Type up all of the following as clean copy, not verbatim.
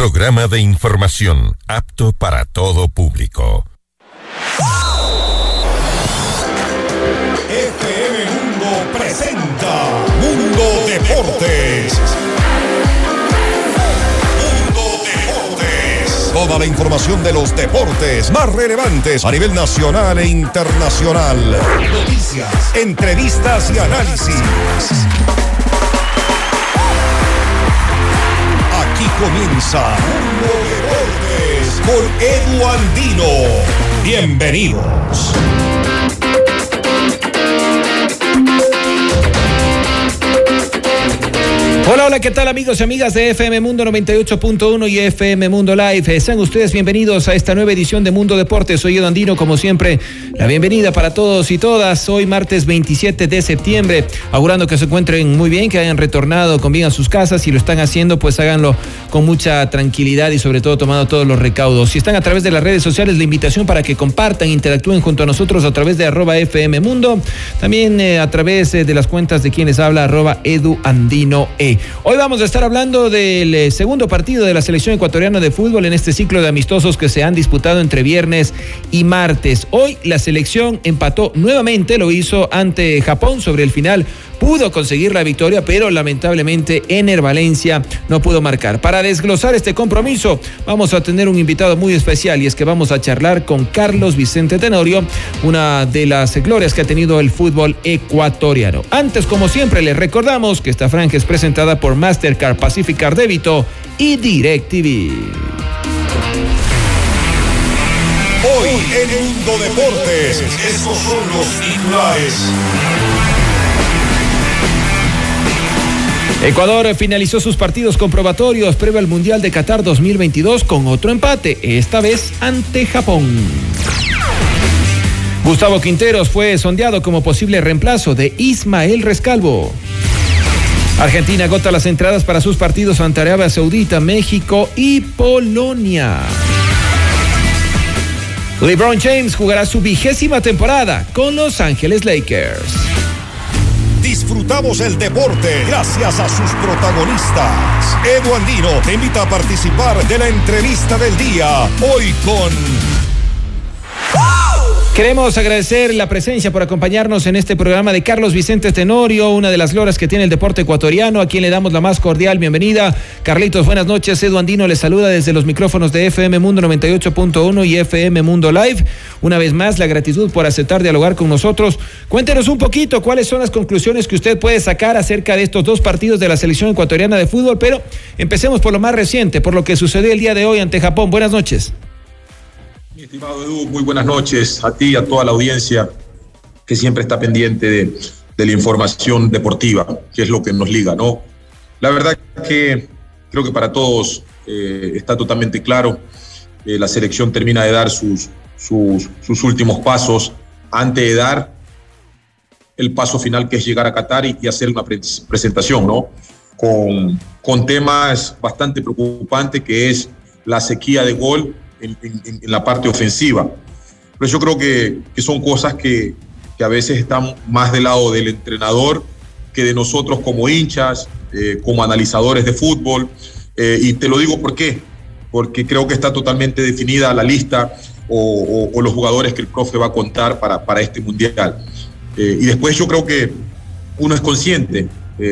programa de información apto para todo público. FM Mundo presenta Mundo Deportes. Mundo Deportes. Toda la información de los deportes más relevantes a nivel nacional e internacional. Noticias, entrevistas y análisis. Aquí comienza Mundo Deportes con Edu Andino. Bienvenidos. Hola, ¿qué tal amigos y amigas de FM Mundo 98.1 y FM Mundo Live? Sean ustedes bienvenidos a esta nueva edición de Mundo Deportes. Soy Edu Andino, como siempre, la bienvenida para todos y todas. Hoy martes 27 de septiembre, augurando que se encuentren muy bien, que hayan retornado con bien a sus casas. Si lo están haciendo, pues háganlo con mucha tranquilidad y sobre todo tomando todos los recaudos. Si están a través de las redes sociales, la invitación para que compartan, interactúen junto a nosotros a través de @FM Mundo, también a través de las cuentas de quienes habla @EduAndinoE. Hoy vamos a estar hablando del segundo partido de la selección ecuatoriana de fútbol en este ciclo de amistosos que se han disputado entre viernes y martes. Hoy la selección empató nuevamente, lo hizo ante Japón sobre el final. Pudo conseguir la victoria, pero lamentablemente Ener Valencia no pudo marcar. Para desglosar este compromiso, vamos a tener un invitado muy especial y es que vamos a charlar con Carlos Vicente Tenorio, una de las glorias que ha tenido el fútbol ecuatoriano. Antes, como siempre, les recordamos que esta franja es presentada por Mastercard, Pacificar Débito y DirecTV. Hoy en Mundo Deportes, estos son los titulares. Ecuador finalizó sus partidos comprobatorios previo al Mundial de Qatar 2022 con otro empate, esta vez ante Japón. Gustavo Quinteros fue sondeado como posible reemplazo de Ismael Rescalvo. Argentina agota las entradas para sus partidos ante Arabia Saudita, México y Polonia. LeBron James jugará su 20ª temporada con Los Ángeles Lakers. Disfrutamos el deporte gracias a sus protagonistas. Edu Andino te invita a participar de la entrevista del día. Hoy con... Queremos agradecer la presencia por acompañarnos en este programa de Carlos Vicente Tenorio, una de las glorias que tiene el deporte ecuatoriano, a quien le damos la más cordial bienvenida. Carlitos, buenas noches. Edu Andino les saluda desde los micrófonos de FM Mundo 98.1 y FM Mundo Live. Una vez más, la gratitud por aceptar dialogar con nosotros. Cuéntenos un poquito cuáles son las conclusiones que usted puede sacar acerca de estos dos partidos de la selección ecuatoriana de fútbol, pero empecemos por lo más reciente, por lo que sucedió el día de hoy ante Japón. Buenas noches. Mi estimado Edu, muy buenas noches a ti y a toda la audiencia que siempre está pendiente de la información deportiva, que es lo que nos liga, ¿no? La verdad que creo que para todos está totalmente claro. La selección termina de dar sus últimos pasos antes de dar el paso final, que es llegar a Qatar y hacer una presentación, ¿no? Con temas bastante preocupantes, que es la sequía de gol en la parte ofensiva. Pero yo creo que son cosas que a veces están más del lado del entrenador que de nosotros como hinchas, como analizadores de fútbol. Y te lo digo ¿por qué? Porque creo que está totalmente definida la lista o los jugadores que el profe va a contar para este mundial. Y después yo creo que uno es consciente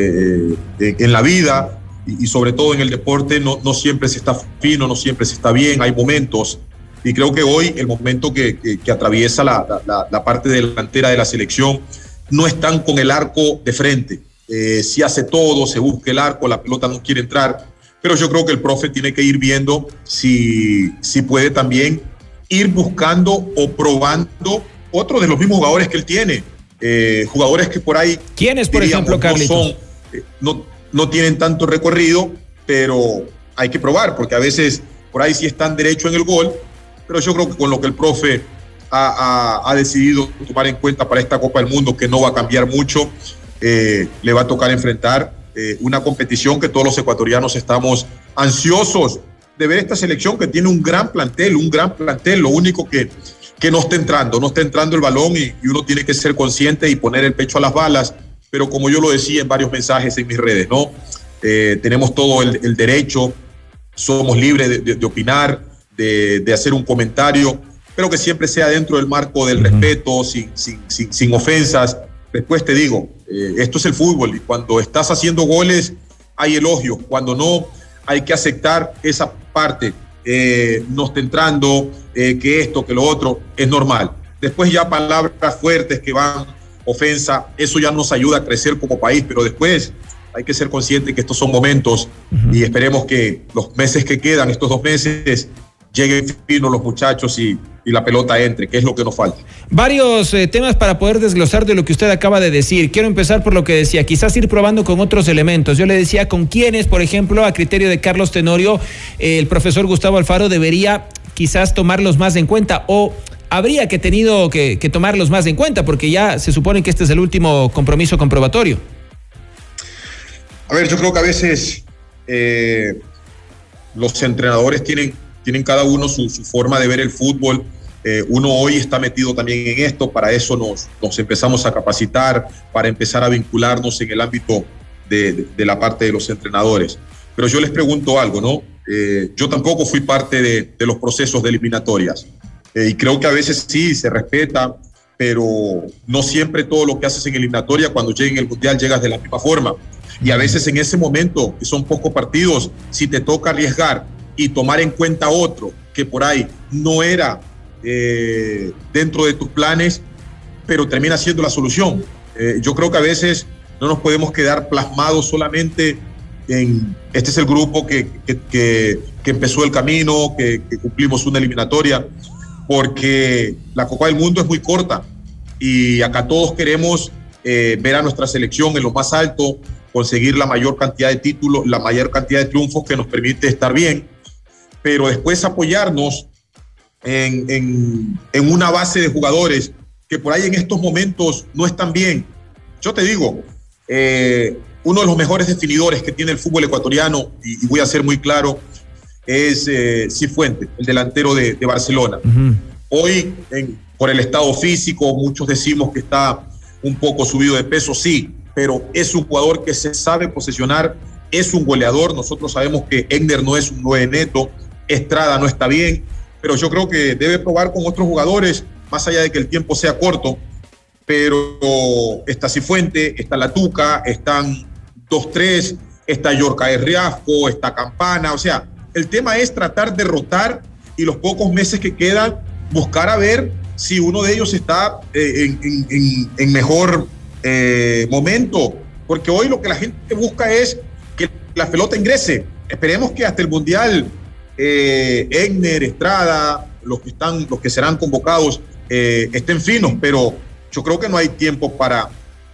en la vida y sobre todo en el deporte, no siempre se está fino, no siempre se está bien, hay momentos, y creo que hoy el momento que atraviesa la parte delantera de la selección, no están con el arco de frente. Si hace todo, se busca el arco, la pelota no quiere entrar, pero yo creo que el profe tiene que ir viendo si puede también ir buscando o probando otro de los mismos jugadores que él tiene, jugadores que por ahí... ¿Quiénes, por ejemplo, Carlitos? No tienen tanto recorrido, pero hay que probar, porque a veces por ahí sí están derecho en el gol, pero yo creo que con lo que el profe ha decidido tomar en cuenta para esta Copa del Mundo, que no va a cambiar mucho, le va a tocar enfrentar una competición que todos los ecuatorianos estamos ansiosos de ver esta selección, que tiene un gran plantel, lo único que no está entrando el balón y uno tiene que ser consciente y poner el pecho a las balas. Pero como yo lo decía en varios mensajes en mis redes, ¿no? Tenemos todo el derecho somos libres de opinar, de hacer un comentario, pero que siempre sea dentro del marco del respeto, sin ofensas. Después te digo, esto es el fútbol y cuando estás haciendo goles hay elogios, cuando no hay que aceptar esa parte, no está entrando, que esto, que lo otro, es normal. Después ya palabras fuertes que van, ofensa, eso ya nos ayuda a crecer como país, pero después hay que ser consciente que estos son momentos y esperemos que los meses que quedan, estos 2 meses, lleguen finos los muchachos y la pelota entre, que es lo que nos falta. Varios temas para poder desglosar de lo que usted acaba de decir. Quiero empezar por lo que decía, quizás ir probando con otros elementos. Yo le decía con quiénes, por ejemplo, a criterio de Carlos Tenorio, el profesor Gustavo Alfaro debería quizás tomarlos más en cuenta o habría tenido que tomarlos más en cuenta porque ya se supone que este es el último compromiso comprobatorio. A ver, yo creo que a veces los entrenadores tienen cada uno su forma de ver el fútbol. Uno hoy está metido también en esto, para eso nos empezamos a capacitar, para empezar a vincularnos en el ámbito de la parte de los entrenadores. Pero yo les pregunto algo, ¿no? Yo tampoco fui parte de los procesos de eliminatorias y creo que a veces sí se respeta, pero no siempre todo lo que haces en eliminatoria cuando llegue en el Mundial llegas de la misma forma. Y a veces en ese momento, que son pocos partidos, si te toca arriesgar y tomar en cuenta otro que por ahí no era dentro de tus planes, pero termina siendo la solución. Yo creo que a veces no nos podemos quedar plasmados solamente en este es el grupo que empezó el camino, que cumplimos una eliminatoria, porque la Copa del Mundo es muy corta y acá todos queremos ver a nuestra selección en lo más alto, conseguir la mayor cantidad de títulos, la mayor cantidad de triunfos que nos permite estar bien, pero después apoyarnos en una base de jugadores que por ahí en estos momentos no están bien. Yo te digo, uno de los mejores definidores que tiene el fútbol ecuatoriano, y voy a ser muy claro, es Cifuentes, el delantero de Barcelona. Hoy, por el estado físico, muchos decimos que está un poco subido de peso, sí, pero es un jugador que se sabe posesionar, es un goleador. Nosotros sabemos que Egner no es un 9 neto, Estrada no está bien, pero yo creo que debe probar con otros jugadores, más allá de que el tiempo sea corto. Pero está Cifuente, está La Tuca, están 2-3, está Yorka Riasco, está Campana. O sea, el tema es tratar de rotar y los pocos meses que quedan, buscar a ver si uno de ellos está en mejor momento. Porque hoy lo que la gente busca es que la pelota ingrese. Esperemos que hasta el Mundial Egner, Estrada, los que serán convocados estén finos, pero yo creo que no hay tiempo para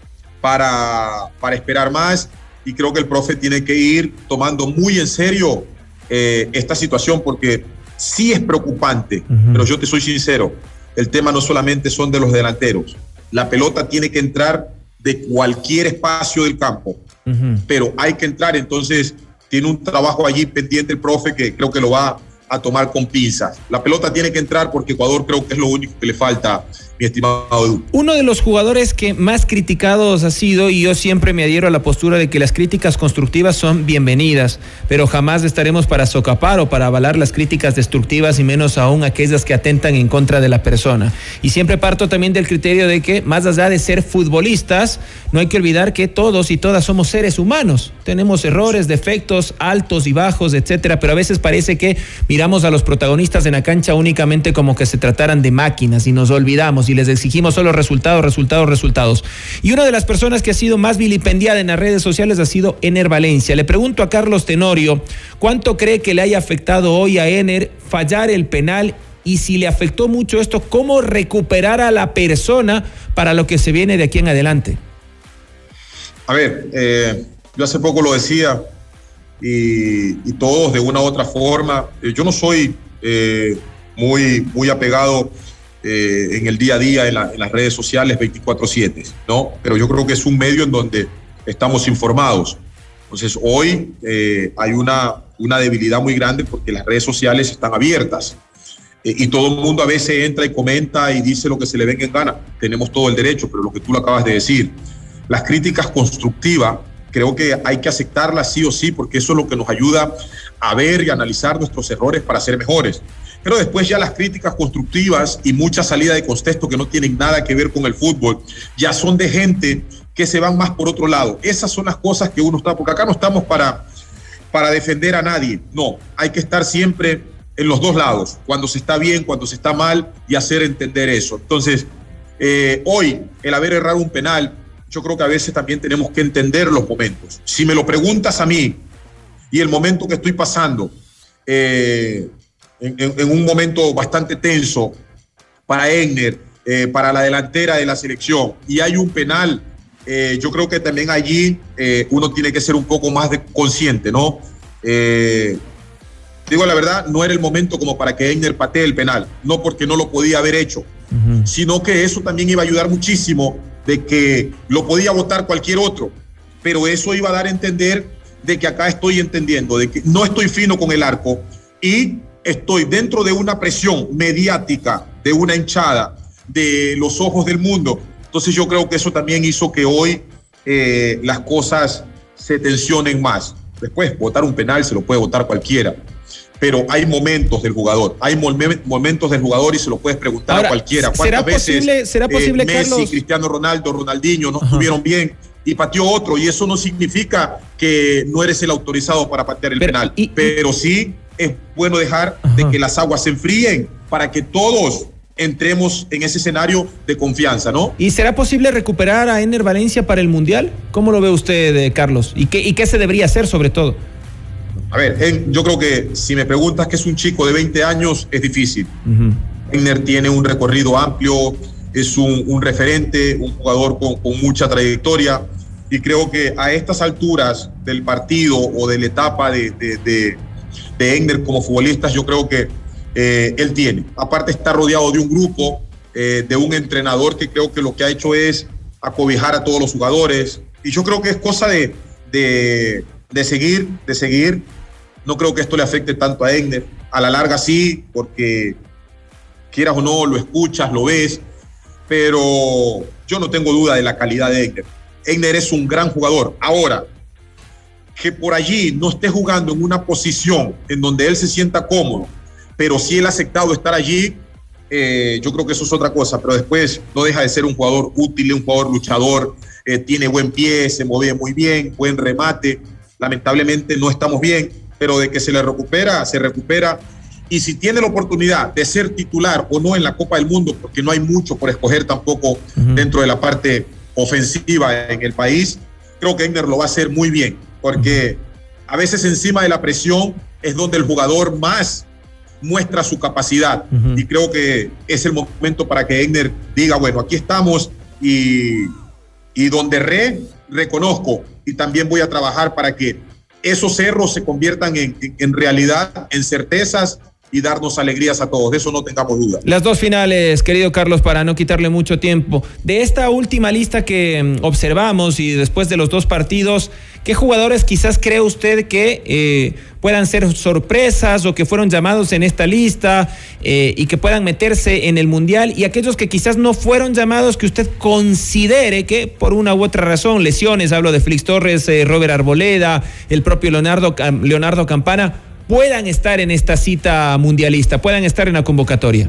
esperar más y creo que el profe tiene que ir tomando muy en serio esta situación porque sí es preocupante, pero yo te soy sincero, el tema no solamente son de los delanteros, la pelota tiene que entrar de cualquier espacio del campo, pero hay que entrar, entonces tiene un trabajo allí pendiente el profe que creo que lo va a tomar con pinzas. La pelota tiene que entrar porque Ecuador creo que es lo único que le falta, mi estimado Edu. Uno de los jugadores que más criticados ha sido, y yo siempre me adhiero a la postura de que las críticas constructivas son bienvenidas, pero jamás estaremos para socapar o para avalar las críticas destructivas y menos aún aquellas que atentan en contra de la persona. Y siempre parto también del criterio de que más allá de ser futbolistas, no hay que olvidar que todos y todas somos seres humanos. Tenemos errores, defectos, altos y bajos, etcétera, pero a veces parece que miramos a los protagonistas en la cancha únicamente como que se trataran de máquinas y nos olvidamos y les exigimos solo resultados. Y una de las personas que ha sido más vilipendiada en las redes sociales ha sido Ener Valencia. Le pregunto a Carlos Tenorio, ¿cuánto cree que le haya afectado hoy a Ener fallar el penal? Y si le afectó mucho esto, ¿cómo recuperar a la persona para lo que se viene de aquí en adelante? A ver, yo hace poco lo decía y todos de una u otra forma, yo no soy muy apegado en el día a día en las redes sociales 24/7, ¿no? Pero yo creo que es un medio en donde estamos informados. Entonces hoy hay una debilidad muy grande porque las redes sociales están abiertas y todo el mundo a veces entra y comenta y dice lo que se le venga en gana. Tenemos todo el derecho, pero lo que tú lo acabas de decir, las críticas constructivas creo que hay que aceptarlas sí o sí porque eso es lo que nos ayuda a ver y analizar nuestros errores para ser mejores. Pero después ya las críticas constructivas y mucha salida de contexto que no tienen nada que ver con el fútbol, ya son de gente que se van más por otro lado. Esas son las cosas que uno está, porque acá no estamos para defender a nadie. No, hay que estar siempre en los dos lados, cuando se está bien, cuando se está mal, y hacer entender eso. Entonces, hoy, el haber errado un penal, yo creo que a veces también tenemos que entender los momentos. Si me lo preguntas a mí, y el momento que estoy pasando, en un momento bastante tenso para Egner, para la delantera de la selección, y hay un penal, yo creo que también allí uno tiene que ser un poco más consciente, ¿no? Digo la verdad, no era el momento como para que Egner patee el penal, no porque no lo podía haber hecho, sino que eso también iba a ayudar muchísimo, de que lo podía votar cualquier otro, pero eso iba a dar a entender de que acá estoy entendiendo, de que no estoy fino con el arco y estoy dentro de una presión mediática, de una hinchada, de los ojos del mundo. Entonces yo creo que eso también hizo que hoy las cosas se tensionen más. Después, votar un penal se lo puede votar cualquiera, pero hay momentos del jugador, y se lo puedes preguntar ahora a cualquiera. ¿Cuántas veces ¿será posible, Messi, Carlos? Cristiano Ronaldo, Ronaldinho no estuvieron bien y pateó otro? Y eso no significa que no eres el autorizado para patear el penal, pero sí es bueno dejar de que las aguas se enfríen para que todos entremos en ese escenario de confianza, ¿no? ¿Y será posible recuperar a Ener Valencia para el Mundial? ¿Cómo lo ve usted, Carlos? ¿Y qué se debería hacer sobre todo? A ver, yo creo que si me preguntas que es un chico de 20 años, es difícil. Ener tiene un recorrido amplio, es un referente, un jugador con mucha trayectoria, y creo que a estas alturas del partido o de la etapa de Egner como futbolista, yo creo que él tiene. Aparte está rodeado de un grupo, de un entrenador que creo que lo que ha hecho es acobijar a todos los jugadores, y yo creo que es cosa de seguir. No creo que esto le afecte tanto a Egner. A la larga sí, porque quieras o no, lo escuchas, lo ves, pero yo no tengo duda de la calidad de Egner. Egner es un gran jugador. Ahora, que por allí no esté jugando en una posición en donde él se sienta cómodo, pero si él ha aceptado estar allí, yo creo que eso es otra cosa, pero después no deja de ser un jugador útil, un jugador luchador, tiene buen pie, se mueve muy bien, buen remate. Lamentablemente no estamos bien, pero de que se recupera, y si tiene la oportunidad de ser titular o no en la Copa del Mundo, porque no hay mucho por escoger tampoco dentro de la parte ofensiva en el país, creo que Egner lo va a hacer muy bien, porque a veces encima de la presión es donde el jugador más muestra su capacidad, y creo que es el momento para que Egner diga, bueno, aquí estamos, y donde reconozco, y también voy a trabajar para que esos cerros se conviertan en realidad, en certezas, y darnos alegrías a todos, de eso no tengamos duda. Las dos finales, querido Carlos, para no quitarle mucho tiempo. De esta última lista que observamos y después de los dos partidos, ¿qué jugadores quizás cree usted que puedan ser sorpresas o que fueron llamados en esta lista y que puedan meterse en el Mundial? Y aquellos que quizás no fueron llamados, que usted considere que por una u otra razón, lesiones, hablo de Félix Torres, Robert Arboleda, el propio Leonardo Campana, puedan estar en esta cita mundialista, puedan estar en la convocatoria.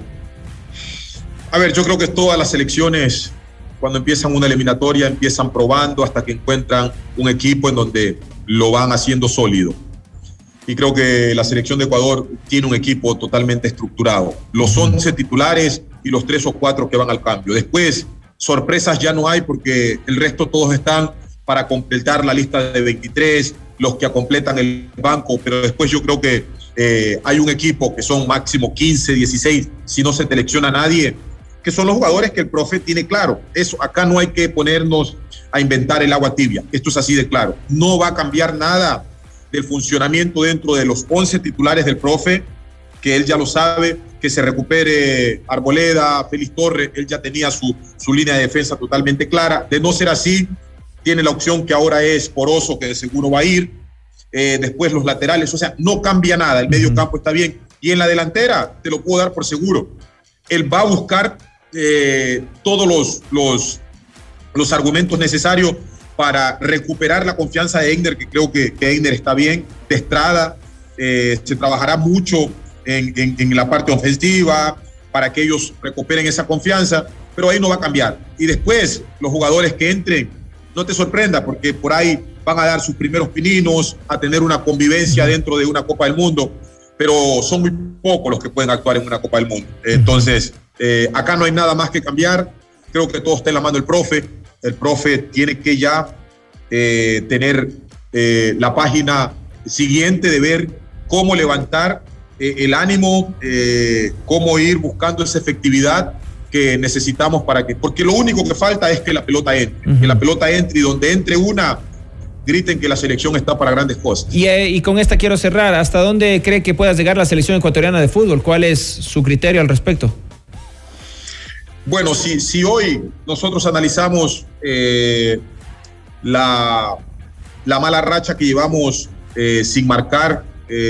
A ver, yo creo que todas las selecciones, cuando empiezan una eliminatoria, empiezan probando hasta que encuentran un equipo en donde lo van haciendo sólido. Y creo que la selección de Ecuador tiene un equipo totalmente estructurado. Los 11 titulares y los 3 o 4 que van al cambio. Después, sorpresas ya no hay, porque el resto todos están para completar la lista de 23, los que completan el banco, pero después yo creo que hay un equipo que son máximo 15, 16, si no se selecciona a nadie, que son los jugadores que el profe tiene claro. Eso, acá no hay que ponernos a inventar el agua tibia, esto es así de claro. No va a cambiar nada del funcionamiento dentro de los 11 titulares del profe, que él ya lo sabe, que se recupere Arboleda, Félix Torres, él ya tenía su línea de defensa totalmente clara. De no ser así, tiene la opción que ahora es Poroso, que de seguro va a ir, después los laterales, o sea, no cambia nada, el medio campo está bien, y en la delantera, te lo puedo dar por seguro, él va a buscar todos los argumentos necesarios para recuperar la confianza de Egner, que creo que Egner está bien, de Estrada, se trabajará mucho en la parte ofensiva para que ellos recuperen esa confianza, pero ahí no va a cambiar. Y después, los jugadores que entren, no te sorprenda, porque por ahí van a dar sus primeros pininos, a tener una convivencia dentro de una Copa del Mundo, pero son muy pocos los que pueden actuar en una Copa del Mundo. Entonces, acá no hay nada más que cambiar. Creo que todo está en la mano del profe. El profe tiene que ya tener la página siguiente de ver cómo levantar el ánimo, cómo ir buscando esa efectividad que necesitamos porque lo único que falta es que la pelota entre, que la pelota entre, y donde entre una, griten que la selección está para grandes cosas. Y con esta quiero cerrar. ¿Hasta dónde cree que pueda llegar la selección ecuatoriana de fútbol? ¿Cuál es su criterio al respecto? Bueno, si hoy nosotros analizamos la mala racha que llevamos sin marcar,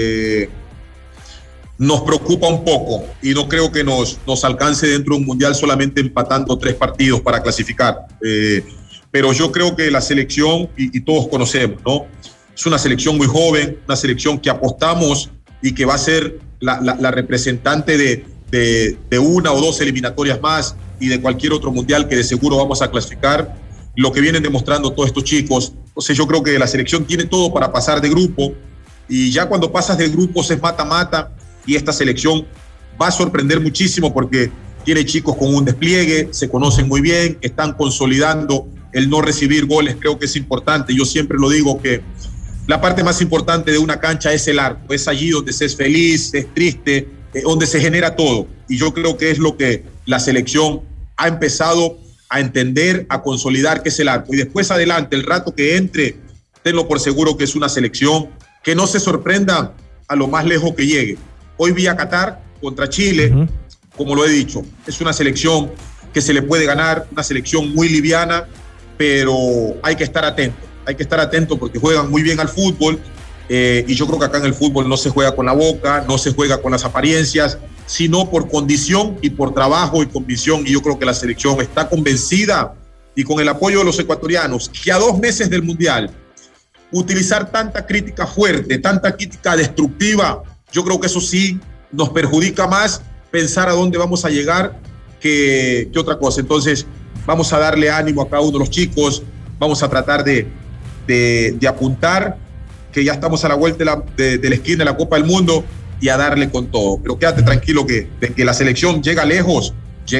nos preocupa un poco, y no creo que nos alcance dentro de un mundial solamente empatando 3 partidos para clasificar. Pero yo creo que la selección, y todos conocemos, ¿no? Es una selección muy joven, una selección que apostamos y que va a ser la representante de una o 2 eliminatorias más y de cualquier otro mundial que de seguro vamos a clasificar, lo que vienen demostrando todos estos chicos. Entonces yo creo que la selección tiene todo para pasar de grupo, y ya cuando pasas de grupos es mata-mata, y esta selección va a sorprender muchísimo porque tiene chicos con un despliegue, se conocen muy bien, están consolidando el no recibir goles. Creo que es importante. Yo siempre lo digo, que la parte más importante de una cancha es el arco, es allí donde se es feliz, se es triste, donde se genera todo, y yo creo que es lo que la selección ha empezado a entender, a consolidar, que es el arco. Y después adelante, el rato que entre, tenlo por seguro que es una selección que no se sorprenda a lo más lejos que llegue. Hoy vi a Qatar contra Chile, como lo he dicho, es una selección que se le puede ganar, una selección muy liviana, pero hay que estar atento porque juegan muy bien al fútbol, y yo creo que acá en el fútbol no se juega con la boca, no se juega con las apariencias, sino por condición y por trabajo y convicción. Y yo creo que la selección está convencida, y con el apoyo de los ecuatorianos, que a 2 meses del Mundial, utilizar tanta crítica fuerte, tanta crítica destructiva, yo creo que eso sí nos perjudica más pensar a dónde vamos a llegar que otra cosa. Entonces vamos a darle ánimo a cada uno de los chicos, vamos a tratar de apuntar que ya estamos a la vuelta de la esquina de la Copa del Mundo, y a darle con todo. Pero quédate tranquilo de que la selección llega lejos.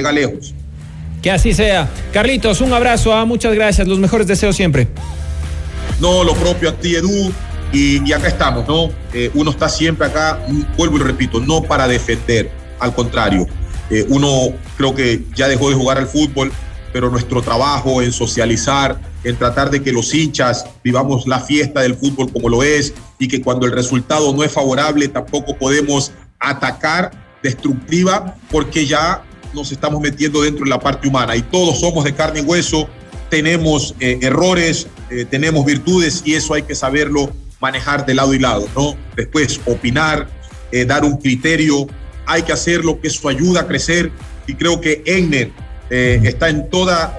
Que así sea. Carlitos, un abrazo, muchas gracias, los mejores deseos siempre. No, lo propio a ti, Edu, y acá estamos, ¿no? Uno está siempre acá, vuelvo y lo repito, no para defender, al contrario. Uno creo que ya dejó de jugar al fútbol, pero nuestro trabajo en socializar, en tratar de que los hinchas vivamos la fiesta del fútbol como lo es, y que cuando el resultado no es favorable tampoco podemos atacar destructiva, porque ya nos estamos metiendo dentro de la parte humana, y todos somos de carne y hueso, tenemos errores, tenemos virtudes, y eso hay que saberlo manejar de lado y lado, ¿no? Después opinar, dar un criterio, hay que hacerlo, que eso ayuda a crecer, y creo que Egner está en toda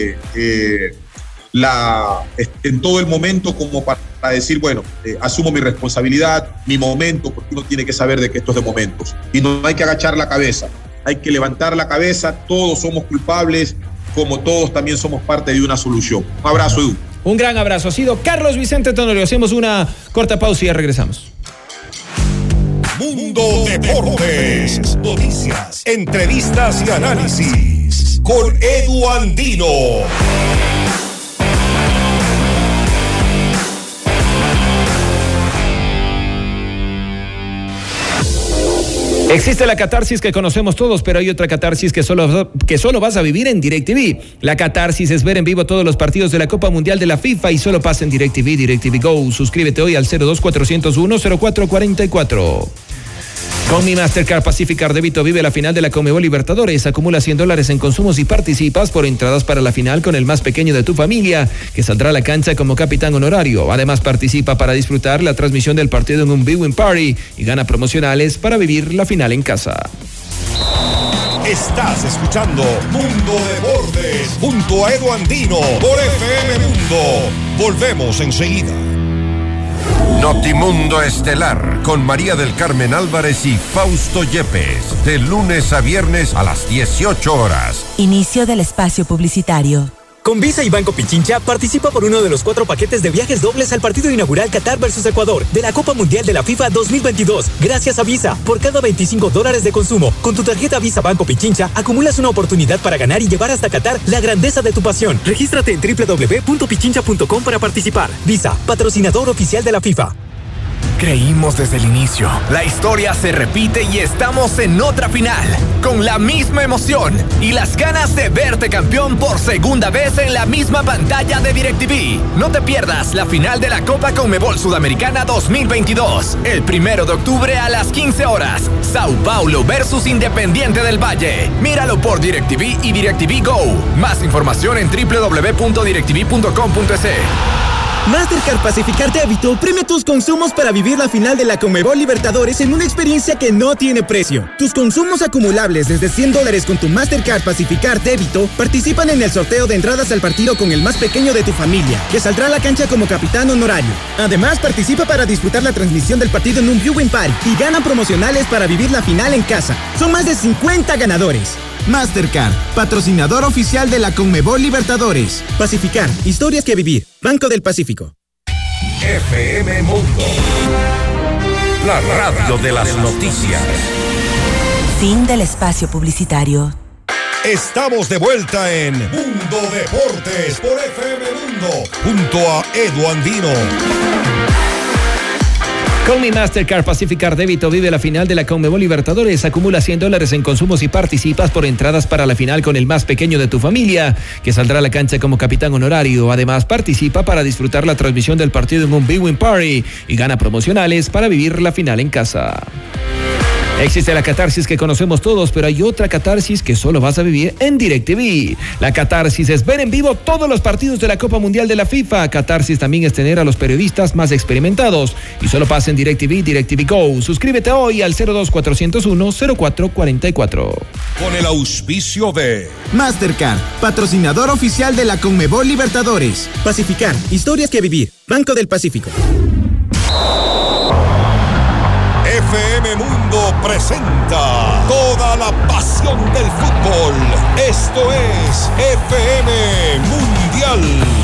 en todo el momento como para decir, bueno, asumo mi responsabilidad, mi momento, porque uno tiene que saber de que esto es de momentos, y no hay que agachar la cabeza, hay que levantar la cabeza. Todos somos culpables, como todos también somos parte de una solución. Un abrazo, Edu. Un gran abrazo. Ha sido Carlos Vicente Tenorio. Hacemos una corta pausa y ya regresamos. Mundo Deportes, noticias, entrevistas y análisis con Edu Andino. Existe la catarsis que conocemos todos, pero hay otra catarsis que solo vas a vivir en DirecTV. La catarsis es ver en vivo todos los partidos de la Copa Mundial de la FIFA, y solo pasa en DirecTV, DirecTV Go. Suscríbete hoy al 02-401-0444. Con mi Mastercard Pacific Card Débito vive la final de la Conmebol Libertadores. Acumula $100 en consumos y participas por entradas para la final con el más pequeño de tu familia, que saldrá a la cancha como capitán honorario. Además, participa para disfrutar la transmisión del partido en un viewing party y gana promocionales para vivir la final en casa. Estás escuchando Mundo Deportes junto a Edu Andino por FM Mundo. Volvemos enseguida. Notimundo Estelar con María del Carmen Álvarez y Fausto Yepes, de lunes a viernes a las 18 horas. Inicio del espacio publicitario. Con Visa y Banco Pichincha, participa por uno de los 4 paquetes de viajes dobles al partido inaugural Qatar vs Ecuador de la Copa Mundial de la FIFA 2022. Gracias a Visa, por cada $25 de consumo, con tu tarjeta Visa Banco Pichincha, acumulas una oportunidad para ganar y llevar hasta Qatar la grandeza de tu pasión. Regístrate en www.pichincha.com para participar. Visa, patrocinador oficial de la FIFA. Creímos desde el inicio. La historia se repite y estamos en otra final. Con la misma emoción y las ganas de verte campeón por segunda vez en la misma pantalla de DirecTV. No te pierdas la final de la Copa Conmebol Sudamericana 2022. El 1 de octubre a las 15 horas. Sao Paulo versus Independiente del Valle. Míralo por DirecTV y DirecTV Go. Más información en www.directv.com.es. Mastercard Pacificar Débito premia tus consumos para vivir la final de la Conmebol Libertadores en una experiencia que no tiene precio. Tus consumos acumulables desde $100 con tu Mastercard Pacificar Débito participan en el sorteo de entradas al partido con el más pequeño de tu familia, que saldrá a la cancha como capitán honorario. Además, participa para disfrutar la transmisión del partido en un viewing party y ganan promocionales para vivir la final en casa. Son más de 50 ganadores. Mastercard, patrocinador oficial de la Conmebol Libertadores. Pacificar, historias que vivir. Banco del Pacífico. FM Mundo, la radio de las noticias. Fin del espacio publicitario. Estamos de vuelta en Mundo Deportes por FM Mundo, junto a Edu Andino. Con mi Mastercard Pacificar Débito vive la final de la Conmebol Libertadores. Acumula $100 en consumos y participas por entradas para la final con el más pequeño de tu familia, que saldrá a la cancha como capitán honorario. Además, participa para disfrutar la transmisión del partido en un viewing party y gana promocionales para vivir la final en casa. Existe la catarsis que conocemos todos, pero hay otra catarsis que solo vas a vivir en DirecTV. La catarsis es ver en vivo todos los partidos de la Copa Mundial de la FIFA. Catarsis también es tener a los periodistas más experimentados. Y solo pasa en DirecTV, DirecTV Go. Suscríbete hoy al 02-401-0444. Con el auspicio de Mastercard, patrocinador oficial de la Conmebol Libertadores. Pacificar, historias que vivir. Banco del Pacífico. FM Mundo presenta toda la pasión del fútbol. Esto es FM Mundial.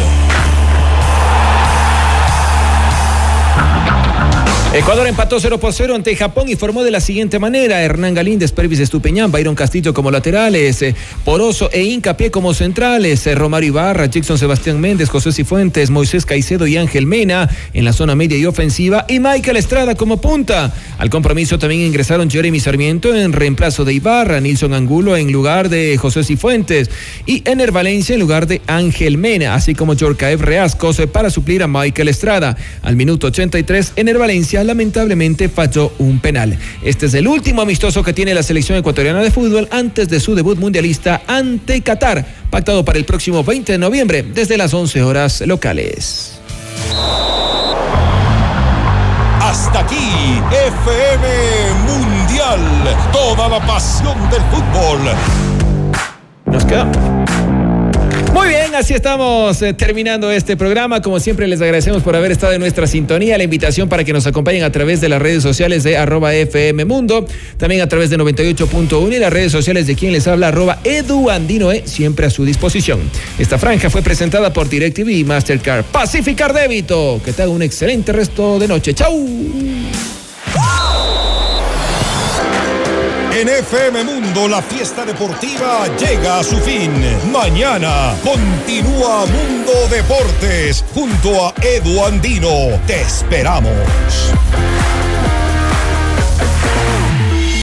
Ecuador empató 0-0 ante Japón y formó de la siguiente manera: Hernán Galíndez, Pervis Estupiñán, Byron Castillo como laterales, Poroso e Hincapié como centrales, Romario Ibarra, Jackson Sebastián Méndez, José Cifuentes, Moisés Caicedo y Ángel Mena en la zona media y ofensiva, y Michael Estrada como punta. Al compromiso también ingresaron Jeremy Sarmiento en reemplazo de Ibarra, Nilson Angulo en lugar de José Cifuentes y Ener Valencia en lugar de Ángel Mena, así como Yorkaev Reascos para suplir a Michael Estrada. Al minuto 83, Ener Valencia lamentablemente falló un penal. Este es el último amistoso que tiene la selección ecuatoriana de fútbol antes de su debut mundialista ante Qatar, pactado para el próximo 20 de noviembre desde las 11 horas locales. Hasta aquí, FM Mundial, toda la pasión del fútbol. Nos quedamos. Muy bien, así estamos terminando este programa. Como siempre, les agradecemos por haber estado en nuestra sintonía. La invitación para que nos acompañen a través de las redes sociales de @FM Mundo, también a través de 98.1 y las redes sociales de quien les habla, @Edu Andino, siempre a su disposición. Esta franja fue presentada por DirecTV y Mastercard Pacificar Débito. Que tenga un excelente resto de noche. ¡Chau! En FM Mundo, la fiesta deportiva llega a su fin. Mañana continúa Mundo Deportes junto a Edu Andino. Te esperamos.